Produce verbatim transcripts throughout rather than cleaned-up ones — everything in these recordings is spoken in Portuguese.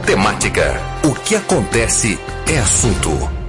Temática. O que acontece é assunto.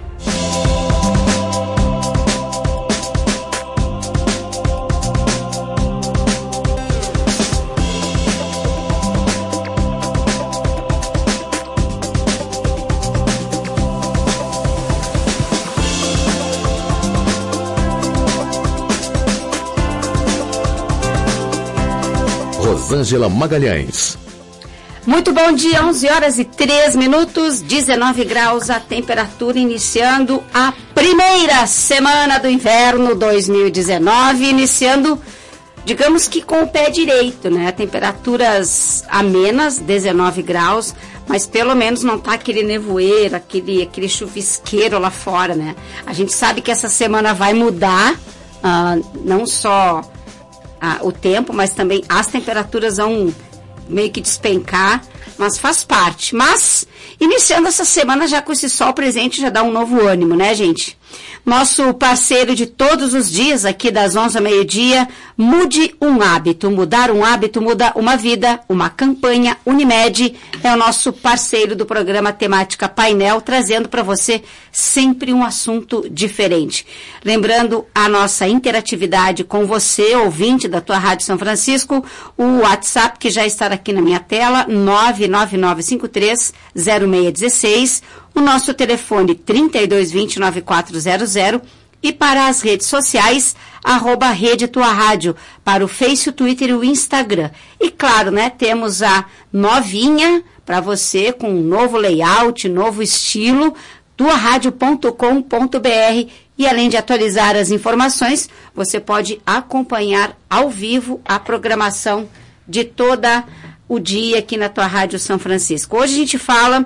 Rosângela Magalhães. Muito bom dia, onze horas e três minutos, dezenove graus a temperatura, iniciando a primeira semana do inverno dois mil e dezenove, iniciando, digamos que com o pé direito, né? Temperaturas amenas, dezenove graus, mas pelo menos não tá aquele nevoeiro, aquele, aquele chuvisqueiro lá fora, né? A gente sabe que essa semana vai mudar, uh, não só uh, o tempo, mas também as temperaturas vão meio que despencar, mas faz parte. Mas, iniciando essa semana já com esse sol presente, já dá um novo ânimo, né, gente? Nosso parceiro de todos os dias, aqui das onze ao meio-dia, Mude um Hábito. Mudar um hábito muda uma vida, uma campanha. Unimed é o nosso parceiro do programa Temática Painel, trazendo para você sempre um assunto diferente. Lembrando a nossa interatividade com você, ouvinte da tua Rádio São Francisco, o WhatsApp que já está aqui na minha tela, nove nove nove cinco três zero seis um seis, o nosso telefone trinta e dois vinte, noventa e quatro zero zero, e para as redes sociais, arroba Rede Tua Rádio, para o Face, o Twitter e o Instagram. E claro, né, temos a novinha para você, com um novo layout, novo estilo, tua rádio ponto com ponto b r, e além de atualizar as informações, você pode acompanhar ao vivo a programação de toda o dia aqui na tua Rádio São Francisco. Hoje a gente fala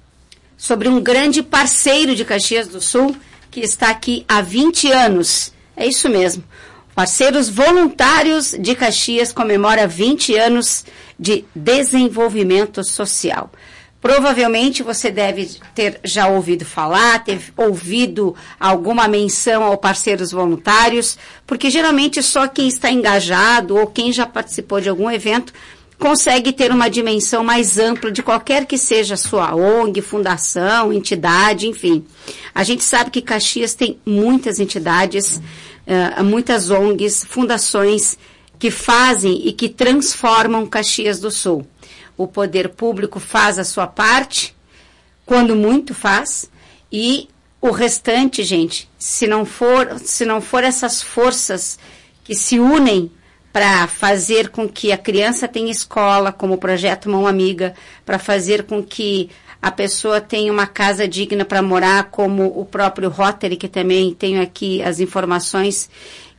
sobre um grande parceiro de Caxias do Sul, que está aqui há vinte anos. É isso mesmo. Parceiros Voluntários de Caxias comemora vinte anos de desenvolvimento social. Provavelmente você deve ter já ouvido falar, ter ouvido alguma menção ao Parceiros Voluntários, porque geralmente só quem está engajado ou quem já participou de algum evento consegue ter uma dimensão mais ampla de qualquer que seja a sua O N G, fundação, entidade, enfim. A gente sabe que Caxias tem muitas entidades, uh, muitas O N Gs, fundações que fazem e que transformam Caxias do Sul. O poder público faz a sua parte, quando muito faz, e o restante, gente, se não for, se não for essas forças que se unem para fazer com que a criança tenha escola, como o projeto Mão Amiga, para fazer com que a pessoa tenha uma casa digna para morar, como o próprio Rotary, que também tenho aqui as informações,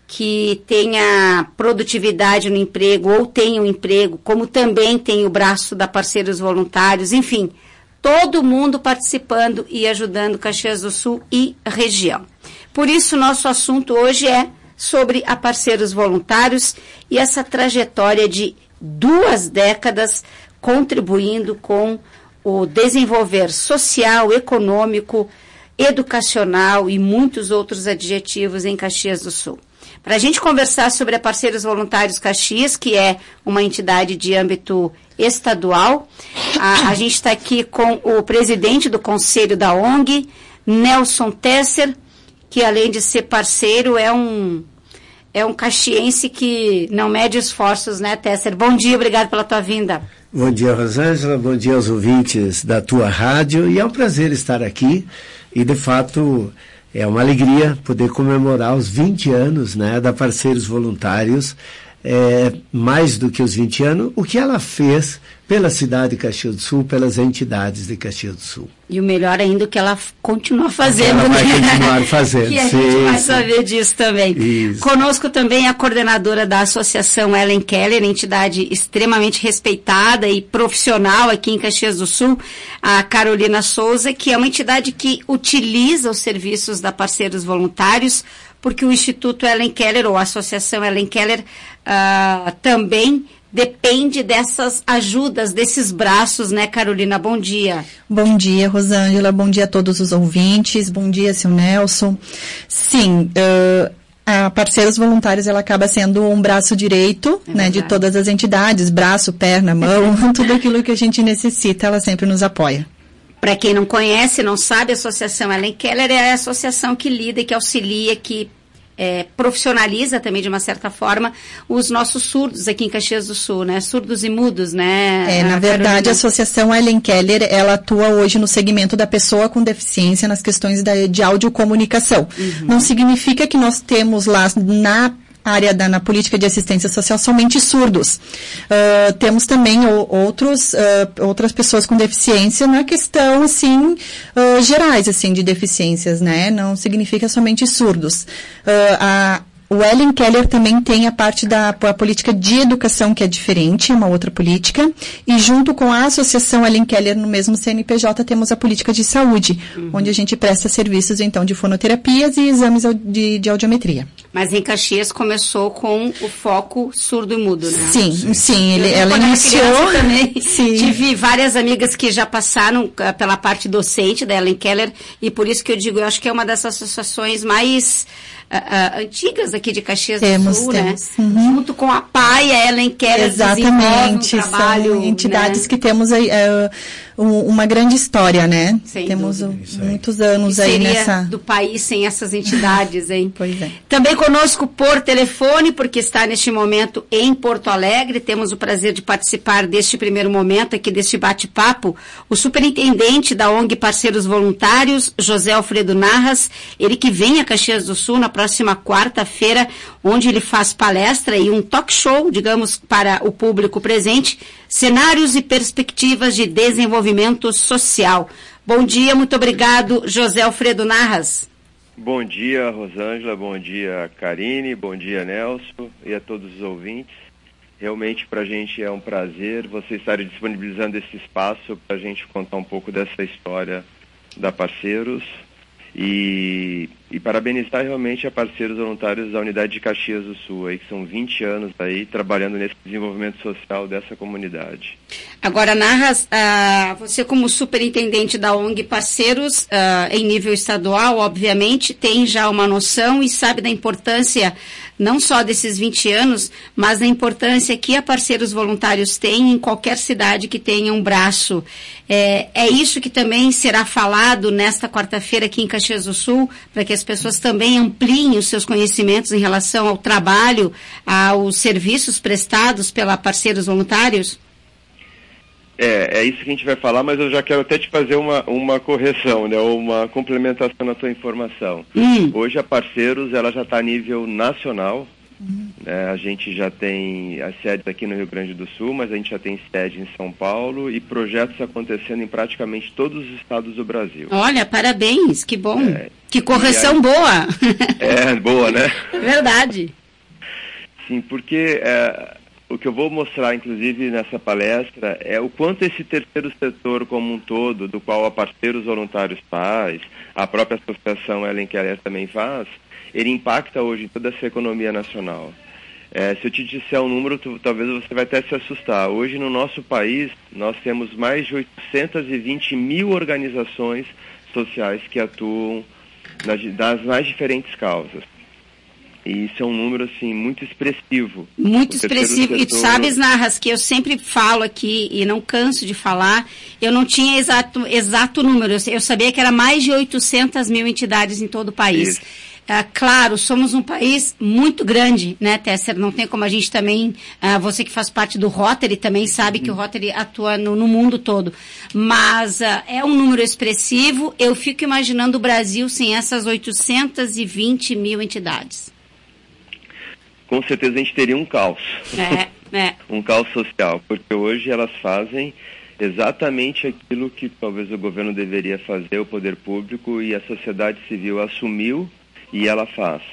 que tenha produtividade no emprego, ou tenha um emprego, como também tem o braço da Parceiros Voluntários, enfim, todo mundo participando e ajudando Caxias do Sul e região. Por isso, nosso assunto hoje é sobre a Parceiros Voluntários e essa trajetória de duas décadas contribuindo com o desenvolver social, econômico, educacional e muitos outros adjetivos em Caxias do Sul. Para a gente conversar sobre a Parceiros Voluntários Caxias, que é uma entidade de âmbito estadual, a, a gente está aqui com o presidente do Conselho da O N G, Nelson Tesser, que além de ser parceiro é um É um caxiense que não mede esforços, né, Tesser? Bom dia, obrigado pela tua vinda. Bom dia, Rosângela, bom dia aos ouvintes da tua rádio, e é um prazer estar aqui, e de fato é uma alegria poder comemorar os vinte anos, né, da Parceiros Voluntários, é, mais do que os vinte anos, o que ela fez pela cidade de Caxias do Sul, pelas entidades de Caxias do Sul. E o melhor ainda é que ela continua fazendo. Ela vai né? continuar fazendo. Que a sim, gente vai sim. saber disso também. Isso. Conosco também a coordenadora da Associação Ellen Keller, entidade extremamente respeitada e profissional aqui em Caxias do Sul, a Carolina Souza, que é uma entidade que utiliza os serviços da Parceiros Voluntários, porque o Instituto Ellen Keller, ou a Associação Ellen Keller, uh, também depende dessas ajudas, desses braços, né, Carolina? Bom dia. Bom dia, Rosângela. Bom dia a todos os ouvintes. Bom dia, seu Nelson. Sim, uh, a Parceiros Voluntários, ela acaba sendo um braço direito, é né, de todas as entidades, braço, perna, mão, tudo aquilo que a gente necessita, ela sempre nos apoia. Para quem não conhece, não sabe, a Associação Ellen Keller é a associação que lida e que auxilia, que é, profissionaliza também, de uma certa forma, os nossos surdos aqui em Caxias do Sul, né? Surdos e mudos, né? É, na verdade, Carolina? A Associação Ellen Keller, ela atua hoje no segmento da pessoa com deficiência nas questões da, de audiocomunicação. Uhum. Não significa que nós temos lá na área da na política de assistência social somente surdos. Uh, temos também o, outros, uh, outras pessoas com deficiência na questão, assim, uh, gerais, assim, de deficiências, né? Não significa somente surdos. Uh, a O Ellen Keller também tem a parte da a política de educação, que é diferente, uma outra política. E junto com a Associação Ellen Keller, no mesmo C N P J, temos a política de saúde, uhum. onde a gente presta serviços, então, de fonoterapias e exames de, de audiometria. Mas em Caxias começou com o foco surdo e mudo, né? Sim, sim. sim ele, ela iniciou... também. Sim. Tive várias amigas que já passaram uh, pela parte docente da Ellen Keller, e por isso que eu digo, eu acho que é uma das associações mais... Uh, uh, antigas aqui de Caxias temos, do Sul, temos. né? Uhum. Junto com a P A I, a Ellen Keller Exatamente, um trabalho, são entidades né? que temos aí uh, um, uma grande história, né? Sem temos dúvida. Um, muitos anos que aí seria nessa... do país sem essas entidades, hein? Pois é. Também conosco por telefone, porque está neste momento em Porto Alegre, temos o prazer de participar deste primeiro momento aqui, deste bate-papo, o superintendente da O N G Parceiros Voluntários, José Alfredo Narras, ele que vem a Caxias do Sul na próxima quarta-feira, onde ele faz palestra e um talk show, digamos, para o público presente, cenários e perspectivas de desenvolvimento social. Bom dia, muito obrigado, José Alfredo Narras. Bom dia, Rosângela, bom dia, Karine, bom dia, Nelson, e a todos os ouvintes. Realmente, para a gente é um prazer vocês estarem disponibilizando esse espaço para a gente contar um pouco dessa história da Parceiros e, e parabenizar realmente a Parceiros Voluntários da Unidade de Caxias do Sul, aí, que são vinte anos aí trabalhando nesse desenvolvimento social dessa comunidade. Agora, Narras, uh, você como superintendente da O N G Parceiros, uh, em nível estadual, obviamente, tem já uma noção e sabe da importância não só desses vinte anos, mas da importância que a Parceiros Voluntários tem em qualquer cidade que tenha um braço. É, é isso que também será falado nesta quarta-feira aqui em Caxias do Sul, para que as pessoas também ampliem os seus conhecimentos em relação ao trabalho, aos serviços prestados pela Parceiros Voluntários? É, é isso que a gente vai falar, mas eu já quero até te fazer uma, uma correção, né, uma complementação na tua informação. Hum. Hoje a Parceiros, ela já está a nível nacional, hum. né, a gente já tem as sedes aqui no Rio Grande do Sul, mas a gente já tem sede em São Paulo e projetos acontecendo em praticamente todos os estados do Brasil. Olha, parabéns, que bom, é, que correção aí, boa. É, boa, né? Verdade. Sim, porque... É, o que eu vou mostrar, inclusive, nessa palestra é o quanto esse terceiro setor como um todo, do qual a Parceiros Voluntários faz, a própria Associação Ellen Keller também faz, ele impacta hoje em toda essa economia nacional. É, se eu te disser um número, tu, talvez você vai até se assustar. Hoje, no nosso país, nós temos mais de oitocentas e vinte mil organizações sociais que atuam nas, das mais diferentes causas. E isso é um número, assim, muito expressivo. Muito expressivo. Setor... E tu sabes, Narras, que eu sempre falo aqui, e não canso de falar, eu não tinha exato, exato número. Eu sabia que era mais de oitocentas mil entidades em todo o país. Ah, claro, somos um país muito grande, né, Tesser? Não tem como a gente também... Ah, você que faz parte do Rotary também sabe uhum. que o Rotary atua no, no mundo todo. Mas ah, é um número expressivo. Eu fico imaginando o Brasil sem essas oitocentas e vinte mil entidades. Com certeza a gente teria um caos, é, é. um caos social, porque hoje elas fazem exatamente aquilo que talvez o governo deveria fazer, o poder público, e a sociedade civil assumiu e ela faz.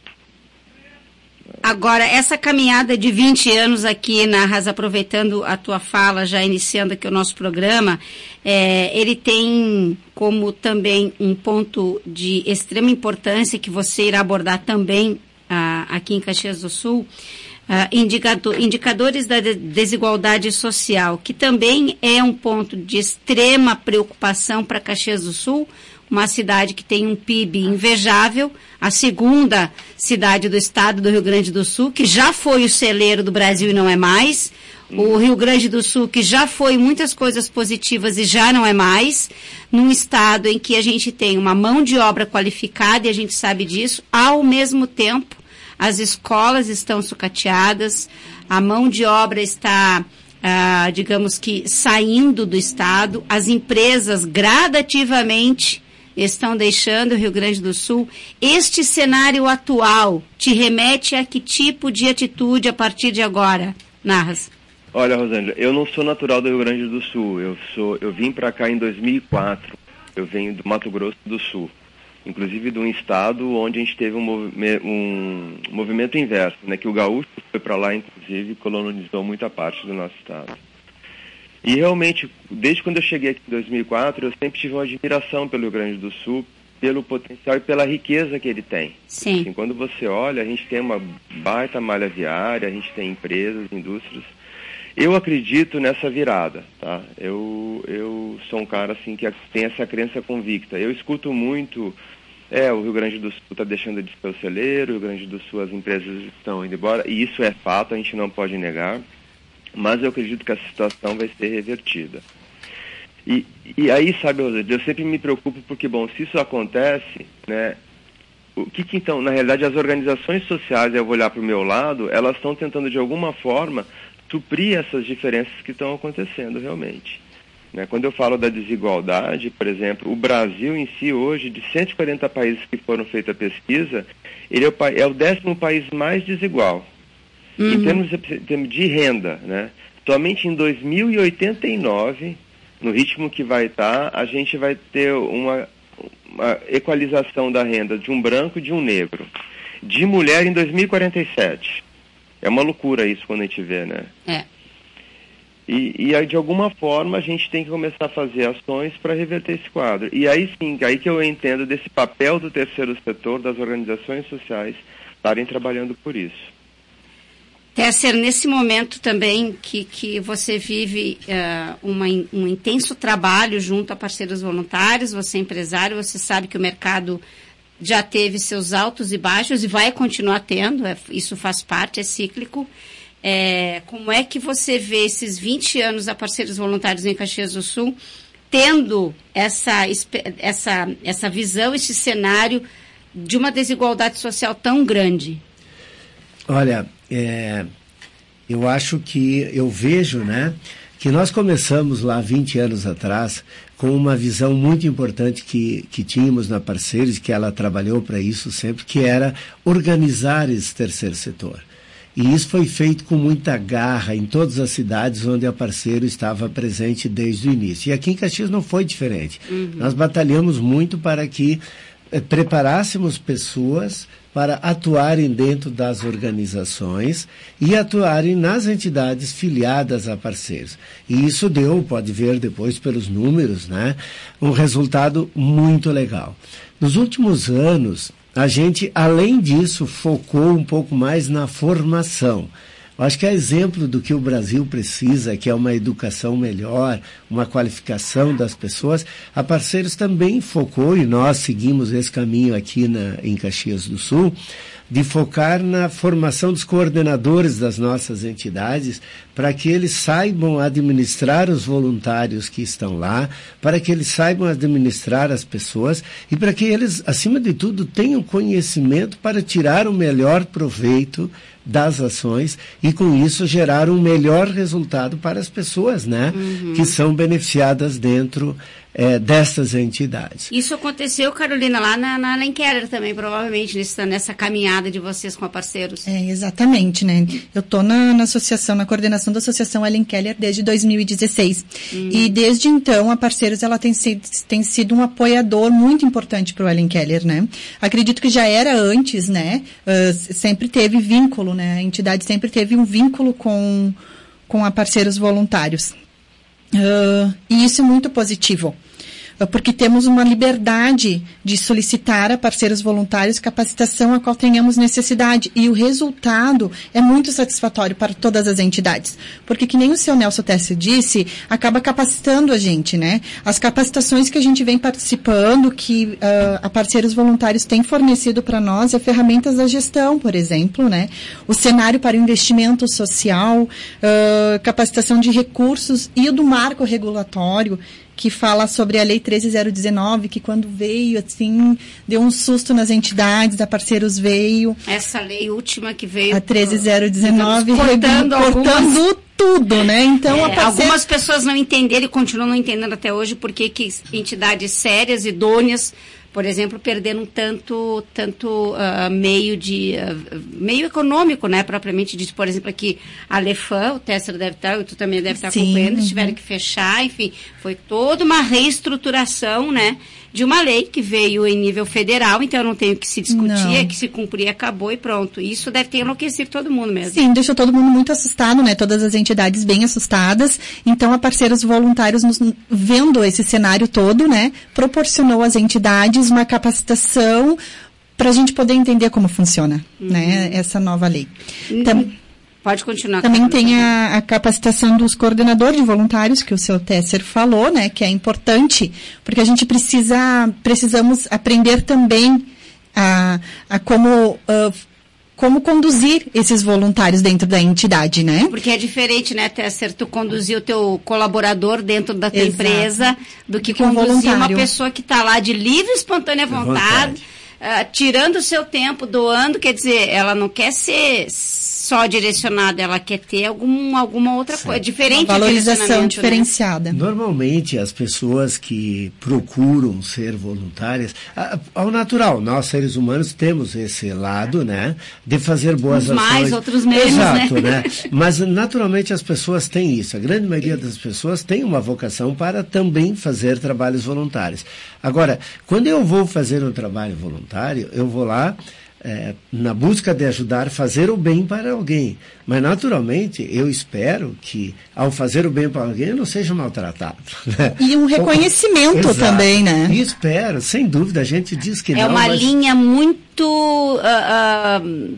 Agora, essa caminhada de vinte anos aqui, Narras, aproveitando a tua fala, já iniciando aqui o nosso programa, é, ele tem como também um ponto de extrema importância que você irá abordar também Uh, aqui em Caxias do Sul, uh, indicador, indicadores da de desigualdade social, que também é um ponto de extrema preocupação para Caxias do Sul, uma cidade que tem um P I B invejável, a segunda cidade do estado do Rio Grande do Sul, que já foi o celeiro do Brasil e não é mais, o Rio Grande do Sul, que já foi muitas coisas positivas e já não é mais, num estado em que a gente tem uma mão de obra qualificada, e a gente sabe disso, ao mesmo tempo, as escolas estão sucateadas, a mão de obra está, ah, digamos que, saindo do estado, as empresas gradativamente estão deixando o Rio Grande do Sul. Este cenário atual te remete a que tipo de atitude a partir de agora, Narras? Olha, Rosângela, eu não sou natural do Rio Grande do Sul. Eu sou, eu vim para cá em dois mil e quatro. Eu venho do Mato Grosso do Sul, inclusive de um estado onde a gente teve um, movi- um movimento inverso, né? Que o gaúcho foi para lá, inclusive, e colonizou muita parte do nosso estado. E realmente, desde quando eu cheguei aqui em dois mil e quatro, eu sempre tive uma admiração pelo Rio Grande do Sul, pelo potencial e pela riqueza que ele tem. Sim. Assim, quando você olha, a gente tem uma baita malha viária, a gente tem empresas, indústrias. Eu acredito nessa virada, tá? Eu, eu sou um cara assim que tem essa crença convicta. Eu escuto muito, é, o Rio Grande do Sul está deixando de ser o celeiro, o Rio Grande do Sul as empresas estão indo embora, e isso é fato, a gente não pode negar, mas eu acredito que essa situação vai ser revertida. E, e aí, sabe, Rosângela, eu sempre me preocupo porque, bom, se isso acontece, né, o que que então, na realidade, as organizações sociais, eu vou olhar para o meu lado, elas estão tentando de alguma forma suprir essas diferenças que estão acontecendo realmente. Né? Quando eu falo da desigualdade, por exemplo, o Brasil em si hoje, de cento e quarenta países que foram feita a pesquisa, ele é o, é o décimo país mais desigual. Uhum. Em termos de, em termos de renda, né? Somente em dois mil e oitenta e nove, no ritmo que vai estar, a gente vai ter uma, uma equalização da renda de um branco e de um negro. De mulher em dois mil e quarenta e sete. É uma loucura isso quando a gente vê, né? É. E, e aí, de alguma forma, a gente tem que começar a fazer ações para reverter esse quadro. E aí sim, aí que eu entendo desse papel do terceiro setor, das organizações sociais, estarem trabalhando por isso. Tesser, nesse momento também que, que você vive uh, uma, um intenso trabalho junto a parceiros voluntários, você é empresário, você sabe que o mercado já teve seus altos e baixos e vai continuar tendo, é, isso faz parte, é cíclico. É, como é que você vê esses vinte anos a parceiros voluntários em Caxias do Sul, tendo essa, essa, essa visão, esse cenário de uma desigualdade social tão grande? Olha, é, eu acho que, eu vejo, né, que nós começamos lá vinte anos atrás com uma visão muito importante que, que tínhamos na Parceiros, que ela trabalhou para isso sempre, que era organizar esse terceiro setor. E isso foi feito com muita garra em todas as cidades onde a Parceiro estava presente desde o início. E aqui em Caxias não foi diferente. Uhum. Nós batalhamos muito para que eh, preparássemos pessoas para atuarem dentro das organizações e atuarem nas entidades filiadas a Parceiros. E isso deu, pode ver depois pelos números, né, um resultado muito legal. Nos últimos anos, a gente, além disso, focou um pouco mais na formação. Eu acho que é exemplo do que o Brasil precisa, que é uma educação melhor, uma qualificação das pessoas. A Parceiros também focou, e nós seguimos esse caminho aqui na, em Caxias do Sul, de focar na formação dos coordenadores das nossas entidades, para que eles saibam administrar os voluntários que estão lá, para que eles saibam administrar as pessoas e para que eles, acima de tudo, tenham conhecimento para tirar o melhor proveito das ações e, com isso, gerar um melhor resultado para as pessoas, né, uhum, que são beneficiadas dentro é, dessas entidades. Isso aconteceu, Carolina, lá na, na Ellen Keller também, provavelmente, nessa, nessa caminhada de vocês com a Parceiros. É, exatamente, né? Eu estou na, na associação, na coordenação da associação Ellen Keller desde dois mil e dezesseis. Uhum. E desde então, a Parceiros, ela tem sido, tem sido um apoiador muito importante para o Ellen Keller, né? Acredito que já era antes, né? Uh, sempre teve vínculo, né? A entidade sempre teve um vínculo com, com a Parceiros voluntários. Uh, e isso é muito positivo. porque temos uma liberdade de solicitar a parceiros voluntários capacitação a qual tenhamos necessidade. E o resultado é muito satisfatório para todas as entidades. Porque, que nem o seu Nelson Tesser disse, acaba capacitando a gente, né? As capacitações que a gente vem participando, que uh, a parceiros voluntários têm fornecido para nós, é ferramentas da gestão, por exemplo, né? O cenário para investimento social, uh, capacitação de recursos e o do marco regulatório, que fala sobre a Lei treze mil dezenove, que quando veio, assim, deu um susto nas entidades, a Parceiros veio. Essa lei última que veio... A treze mil dezenove, cortando, cortando algumas... tudo, né? Então, é, a parceira... algumas pessoas não entenderam e continuam não entendendo até hoje porque que entidades sérias, idôneas, por exemplo, perderam tanto, tanto uh, meio de uh, meio econômico, né? Propriamente dito, por exemplo, aqui a Lefan, o Tesser deve estar, tu também deve estar acompanhando, uhum. tiveram que fechar, enfim, foi toda uma reestruturação, né? De uma lei que veio em nível federal, então eu não tenho que se discutir, é que se cumprir, acabou e pronto. Isso deve ter enlouquecido todo mundo mesmo. Sim, deixou todo mundo muito assustado, né? Todas as entidades bem assustadas. Então, a Parceiros Voluntários, nos, vendo esse cenário todo, né? Proporcionou às entidades uma capacitação para a gente poder entender como funciona, uhum. né? Essa nova lei. Então, pode continuar. Também tem a, a capacitação dos coordenadores de voluntários, que o seu Tesser falou, né, que é importante, porque a gente precisa, precisamos aprender também a, a como, uh, como conduzir esses voluntários dentro da entidade, né? Porque é diferente, né, Tesser, tu conduzir o teu colaborador dentro da tua Exato. empresa, do que, que um conduzir voluntário. Uma pessoa que está lá de livre e espontânea vontade, vontade. Uh, tirando o seu tempo, doando, quer dizer, ela não quer ser só direcionada, ela quer ter algum, alguma outra Sim. coisa, diferente. Uma valorização diferenciada. Né? Normalmente, as pessoas que procuram ser voluntárias, ao natural, nós seres humanos temos esse lado, né, de fazer boas Uns ações. mais, outros menos, Exato, né? né? Mas, naturalmente, as pessoas têm isso. A grande maioria das pessoas tem uma vocação para também fazer trabalhos voluntários. Agora, quando eu vou fazer um trabalho voluntário, eu vou lá É, na busca de ajudar, fazer o bem para alguém. Mas, naturalmente, eu espero que, ao fazer o bem para alguém, eu não seja maltratado. Né? E um reconhecimento Exato. Também, né? E espero, sem dúvida, a gente diz que é não. É uma mas... linha muito uh, uh,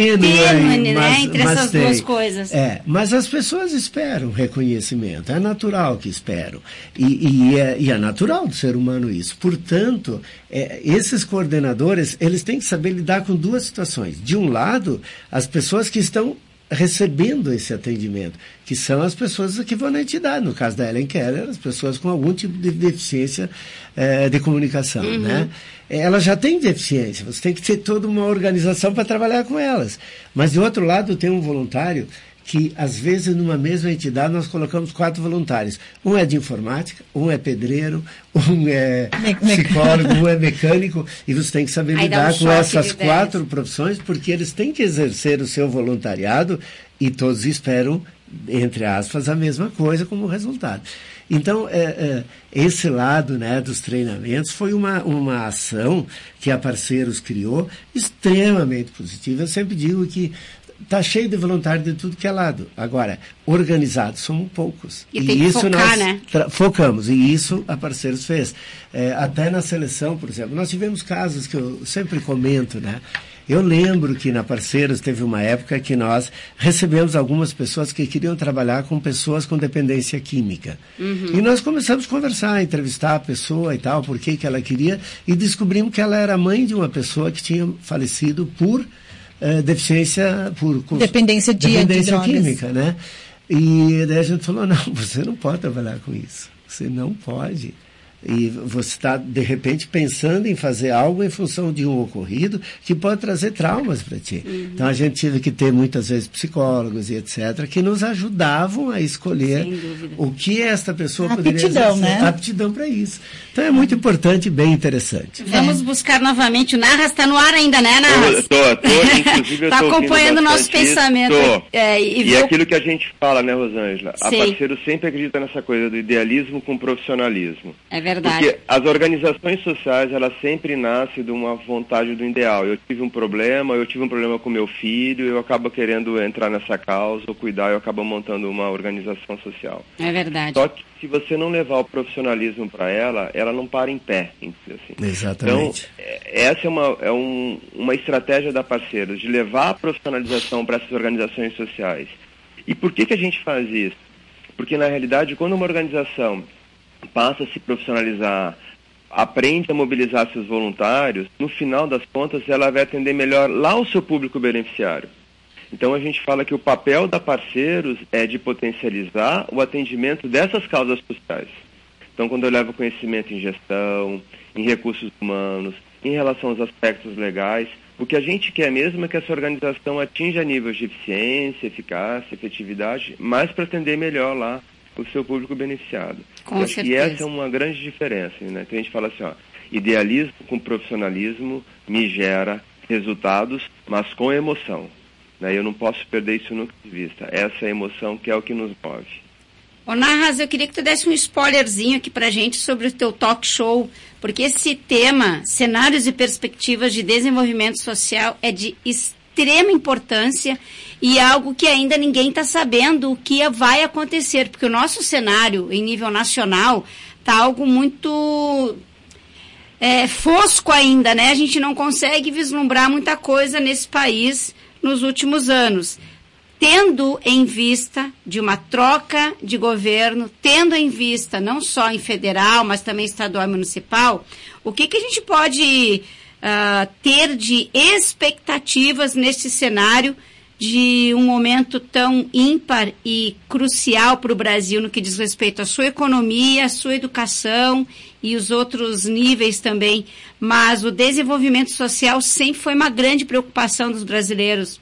tênue, né? Entre essas tem. duas coisas. É, mas as pessoas esperam reconhecimento. É natural que esperam. E, e, é, e é natural do ser humano isso. Portanto, é, esses coordenadores, eles têm que saber lidar com duas situações. De um lado, as pessoas que estão recebendo esse atendimento, que são as pessoas que vão na entidade. No caso da Ellen Keller, as pessoas com algum tipo de deficiência eh, de comunicação, uhum. né? Elas já têm deficiência, você tem que ter toda uma organização para trabalhar com elas. Mas, do outro lado, tem um voluntário que, às vezes, numa mesma entidade, nós colocamos quatro voluntários. Um é de informática, um é pedreiro, um é psicólogo, um é mecânico, e você tem que saber Aí lidar um com essas quatro profissões, porque eles têm que exercer o seu voluntariado e todos esperam, entre aspas, a mesma coisa como resultado. Então, é, é, esse lado, né, dos treinamentos foi uma, uma ação que a Parceiros criou, extremamente positiva. Eu sempre digo que está cheio de voluntários de tudo que é lado. Agora, organizados somos poucos. E, e tem que isso focar, nós né? focamos, e isso a Parceiros fez. É, até na seleção, por exemplo, nós tivemos casos que eu sempre comento, né? Eu lembro que na Parceiros teve uma época que nós recebemos algumas pessoas que queriam trabalhar com pessoas com dependência química. Uhum. E nós começamos a conversar, entrevistar a pessoa e tal, por que que ela queria, e descobrimos que ela era mãe de uma pessoa que tinha falecido por Uh, deficiência por dependência, de, dependência de química, né? E daí a gente falou, não, você não pode trabalhar com isso, você não pode. E você está, de repente, pensando em fazer algo em função de um ocorrido que pode trazer traumas para ti. Uhum. Então, a gente teve que ter, muitas vezes, psicólogos e etcétera, que nos ajudavam a escolher o que esta pessoa a poderia aptidão, exercer. Né? Aptidão para isso. Então, é muito importante e bem interessante. Vamos é. buscar novamente. O Narras está no ar ainda, né, Narras? Estou, estou, inclusive, Está acompanhando o nosso pensamento. É, e e vou... aquilo que a gente fala, né, Rosângela? A Parceiros sempre acredita nessa coisa do idealismo com profissionalismo. É verdade. Verdade. Porque as organizações sociais, elas sempre nascem de uma vontade do ideal. Eu tive um problema, eu tive um problema com meu filho, eu acabo querendo entrar nessa causa, ou cuidar, eu acabo montando uma organização social. É verdade. Só que se você não levar o profissionalismo para ela, ela não para em pé. Assim. Exatamente. Então, essa é uma, é um, uma estratégia da Parceiros, de levar a profissionalização para essas organizações sociais. E por que que a gente faz isso? Porque, na realidade, quando uma organização passa a se profissionalizar, aprende a mobilizar seus voluntários, no final das contas, ela vai atender melhor lá o seu público beneficiário. Então, a gente fala que o papel da Parceiros é de potencializar o atendimento dessas causas sociais. Então, quando eu levo conhecimento em gestão, em recursos humanos, em relação aos aspectos legais, o que a gente quer mesmo é que essa organização atinja níveis de eficiência, eficácia, efetividade, mas para atender melhor lá o seu público beneficiado. Com Eu acho que certeza. essa é uma grande diferença, né? Então a gente fala assim, ó, idealismo com profissionalismo me gera resultados, mas com emoção. Né? Eu não posso perder isso nunca de vista. Essa é a emoção que é o que nos move. Ô Narras, eu queria que tu desse um spoilerzinho aqui pra gente sobre o teu talk show, porque esse tema, cenários e perspectivas de desenvolvimento social, é de extrema importância e algo que ainda ninguém está sabendo o que vai acontecer, porque o nosso cenário em nível nacional está algo muito é, fosco ainda, né? A gente não consegue vislumbrar muita coisa nesse país nos últimos anos. Tendo em vista de uma troca de governo, tendo em vista não só em federal, mas também estadual e municipal, o que, que a gente pode uh, ter de expectativas nesse cenário de um momento tão ímpar e crucial para o Brasil no que diz respeito à sua economia, à sua educação e os outros níveis também, mas o desenvolvimento social sempre foi uma grande preocupação dos brasileiros.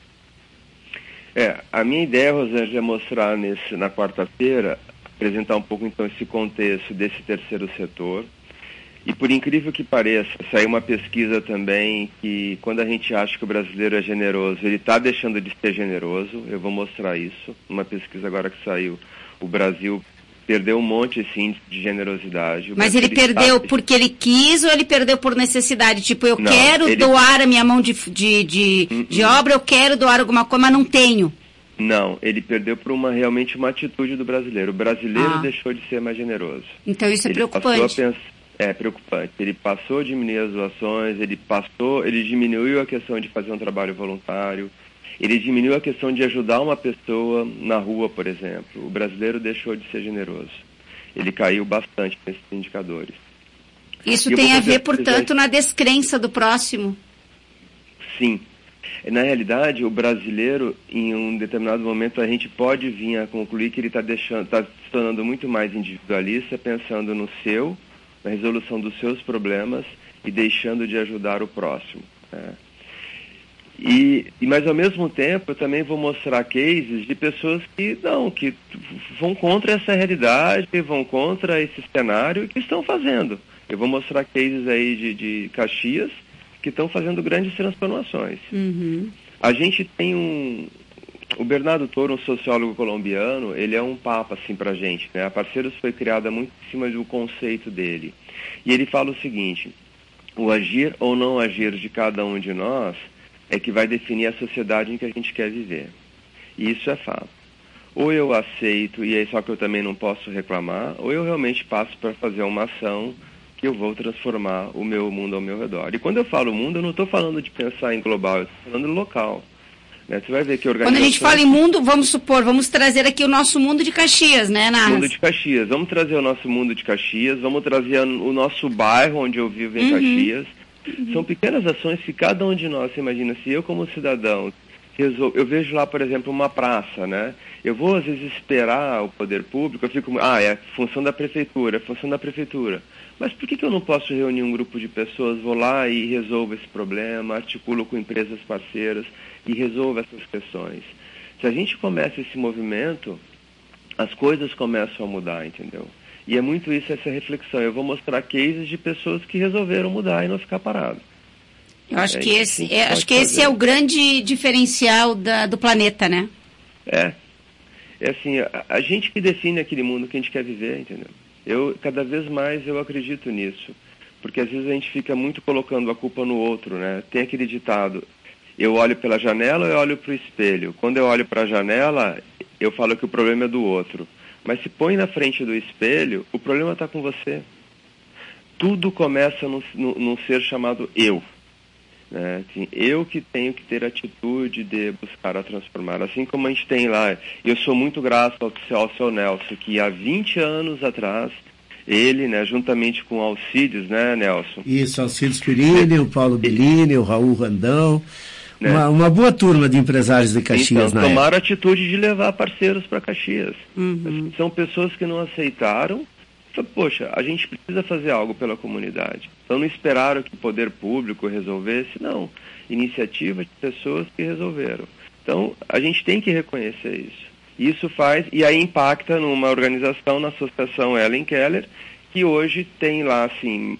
É, a minha ideia, Rosângela, é mostrar nesse, na quarta-feira, apresentar um pouco então esse contexto desse terceiro setor. E por incrível que pareça, saiu uma pesquisa também que quando a gente acha que o brasileiro é generoso, ele está deixando de ser generoso. Eu vou mostrar isso. Uma pesquisa agora que saiu, o Brasil perdeu um monte esse índice de generosidade. Mas ele perdeu está... porque ele quis ou ele perdeu por necessidade? Tipo, eu não, quero ele... doar a minha mão de, de, de, uh-uh. de obra, eu quero doar alguma coisa, mas não tenho. Não, ele perdeu por uma realmente uma atitude do brasileiro. O brasileiro ah. deixou de ser mais generoso. Então isso é ele preocupante. Passou a pensar... É preocupante. Ele passou a diminuir as doações, ele passou, ele diminuiu a questão de fazer um trabalho voluntário. Ele diminuiu a questão de ajudar uma pessoa na rua, por exemplo. O brasileiro deixou de ser generoso. Ele caiu bastante nesses indicadores. Isso tem a ver, portanto, na descrença do próximo? Sim. Na realidade, o brasileiro, em um determinado momento, a gente pode vir a concluir que ele está deixando, está se tornando muito mais individualista, pensando no seu, na resolução dos seus problemas e deixando de ajudar o próximo. Né? E, e, mas, ao mesmo tempo, eu também vou mostrar cases de pessoas que não, que vão contra essa realidade, vão contra esse cenário e que estão fazendo. Eu vou mostrar cases aí de, de Caxias que estão fazendo grandes transformações. Uhum. A gente tem um... O Bernardo Toro, um sociólogo colombiano, ele é um papa, assim, pra gente, né? A Parceiros foi criada muito em cima do conceito dele. E ele fala o seguinte: o agir ou não agir de cada um de nós é que vai definir a sociedade em que a gente quer viver. E isso é fato. Ou eu aceito, e é só que eu também não posso reclamar, ou eu realmente passo para fazer uma ação que eu vou transformar o meu mundo ao meu redor. E quando eu falo mundo, eu não estou falando de pensar em global, eu estou falando local. Né? Você vai ver que organizações... Quando a gente fala em mundo, vamos supor, vamos trazer aqui o nosso mundo de Caxias, né, Narras? Mundo de Caxias. Vamos trazer o nosso mundo de Caxias, vamos trazer o nosso bairro onde eu vivo em uhum. Caxias. Uhum. São pequenas ações que cada um de nós, você imagina, se eu como cidadão, resolvo, eu vejo lá, por exemplo, uma praça, né? Eu vou, às vezes, esperar o poder público, eu fico, ah, é função da prefeitura, é função da prefeitura. Mas por que, que eu não posso reunir um grupo de pessoas, vou lá e resolvo esse problema, articulo com empresas parceiras e resolvo essas questões? Se a gente começa esse movimento, as coisas começam a mudar, entendeu? E é muito isso, essa reflexão. Eu vou mostrar cases de pessoas que resolveram mudar e não ficar parado. Eu acho é, que esse, é, acho que esse é o grande diferencial da, do planeta, né? É. É assim, a, a gente que define aquele mundo que a gente quer viver, entendeu? Eu, cada vez mais eu acredito nisso, porque às vezes a gente fica muito colocando a culpa no outro, né? Tem aquele ditado, eu olho pela janela ou eu olho para o espelho? Quando eu olho para a janela, eu falo que o problema é do outro. Mas se põe na frente do espelho, o problema está com você. Tudo começa num, num ser chamado eu. Né? Assim, eu que tenho que ter atitude de buscar a transformar. Assim como a gente tem lá, eu sou muito grato ao, ao seu Nelson, que há vinte anos atrás, ele, né, juntamente com o Alcides, né, Nelson? Isso, Alcides Pirini, o Paulo Bellini, o Raul Randão, né? uma, uma boa turma de empresários de Caxias então, na tomaram época. a atitude de levar parceiros para Caxias. Uhum. São pessoas que não aceitaram. Então, poxa, a gente precisa fazer algo pela comunidade. Então não esperaram que o poder público resolvesse, não. Iniciativa de pessoas que resolveram. Então a gente tem que reconhecer isso. Isso faz, e aí impacta numa organização, na Associação Ellen Keller, que hoje tem lá, assim,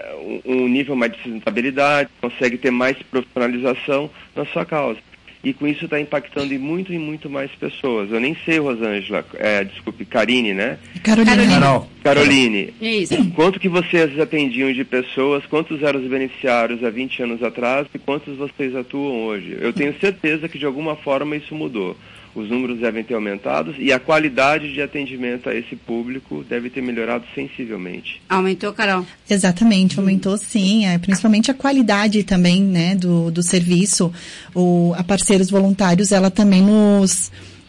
um nível mais de sustentabilidade, consegue ter mais profissionalização na sua causa. E com isso está impactando em muito e muito mais pessoas. Eu nem sei, Rosângela, é, desculpe, Karine, né? Caroline. Carol. Caroline, Isso. quanto que vocês atendiam de pessoas, quantos eram os beneficiários há vinte anos atrás e quantos vocês atuam hoje? Eu tenho certeza que de alguma forma isso mudou. Os números devem ter aumentado e a qualidade de atendimento a esse público deve ter melhorado sensivelmente. Aumentou, Carol? Exatamente, aumentou sim, é, principalmente a qualidade também, né, do, do serviço. O, a Parceiros Voluntários, ela também nos...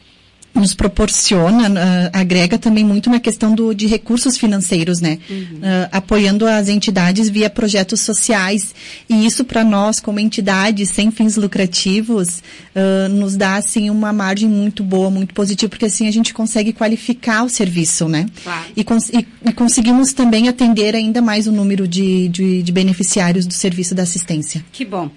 nos proporciona, uh, agrega também muito na questão do, de recursos financeiros, né? Uhum. Uh, apoiando as entidades via projetos sociais. E isso para nós, como entidades sem fins lucrativos, uh, nos dá, assim, uma margem muito boa, muito positiva, porque assim a gente consegue qualificar o serviço, né? Claro. E, cons e, e conseguimos também atender ainda mais o número de, de, de beneficiários do serviço da assistência. Que bom.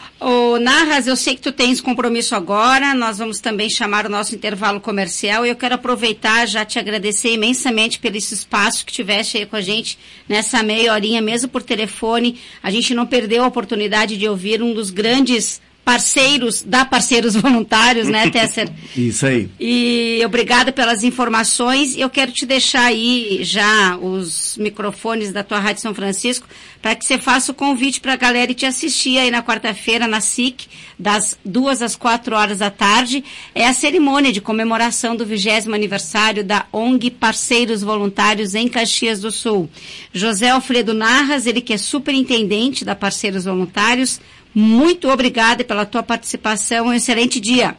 Ô, Narras, eu sei que tu tens compromisso agora, nós vamos também chamar o nosso intervalo comercial e eu quero aproveitar, já te agradecer imensamente pelo esse espaço que tiveste aí com a gente nessa meia horinha, mesmo por telefone. A gente não perdeu a oportunidade de ouvir um dos grandes parceiros da Parceiros Voluntários, né, Tesser? Isso aí. E obrigada pelas informações. Eu quero te deixar aí já os microfones da tua Rádio São Francisco para que você faça o convite para a galera e te assistir aí na quarta-feira na S I C, das duas às quatro horas da tarde. É a cerimônia de comemoração do vigésimo aniversário da O N G Parceiros Voluntários em Caxias do Sul. José Alfredo Narras, ele que é superintendente da Parceiros Voluntários, muito obrigada pela tua participação, um excelente dia.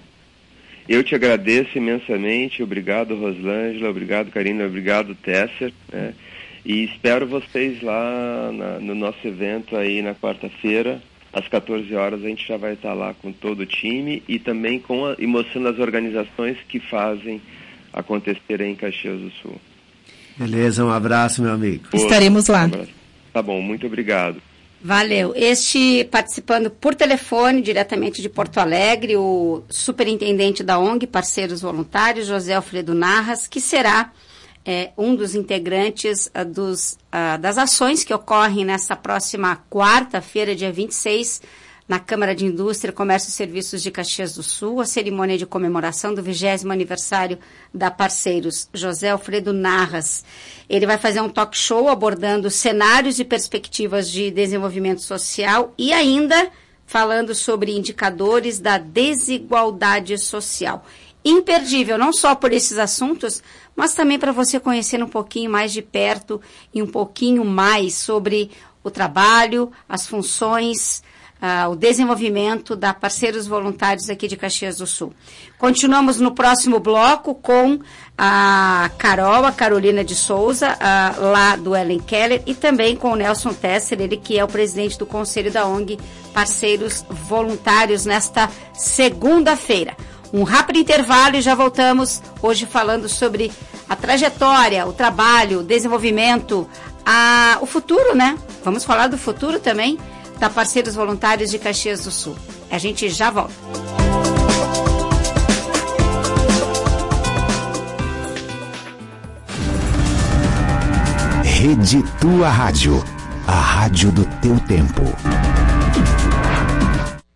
Eu te agradeço imensamente, obrigado Rosângela, obrigado Karina, obrigado Tesser, né? E espero vocês lá na, no nosso evento aí na quarta-feira, às quatorze horas, a gente já vai estar lá com todo o time e também com a, e mostrando as organizações que fazem acontecer aí em Caxias do Sul. Beleza, um abraço, meu amigo. Pô, estaremos lá. Um abraço. Tá bom, muito obrigado. Valeu. Este participando por telefone, diretamente de Porto Alegre, o superintendente da O N G Parceiros Voluntários, José Alfredo Narras, que será é, um dos integrantes uh, dos, uh, das ações que ocorrem nessa próxima quarta-feira, dia vinte e seis, na Câmara de Indústria, Comércio e Serviços de Caxias do Sul, a cerimônia de comemoração do vigésimo aniversário da Parceiros, José Alfredo Narras. Ele vai fazer um talk show abordando cenários e perspectivas de desenvolvimento social e ainda falando sobre indicadores da desigualdade social. Imperdível, não só por esses assuntos, mas também para você conhecer um pouquinho mais de perto e um pouquinho mais sobre o trabalho, as funções, Uh, o desenvolvimento da Parceiros Voluntários aqui de Caxias do Sul. Continuamos no próximo bloco com a Carol, a Carolina de Souza, uh, lá do Ellen Keller, e também com o Nelson Tesser, ele que é o presidente do Conselho da O N G Parceiros Voluntários nesta segunda-feira. Um rápido intervalo e já voltamos hoje falando sobre a trajetória, o trabalho, o desenvolvimento, a, o futuro, né? Vamos falar do futuro também da Parceiros Voluntários de Caxias do Sul. A gente já volta. Rede Tua Rádio, a rádio do teu tempo.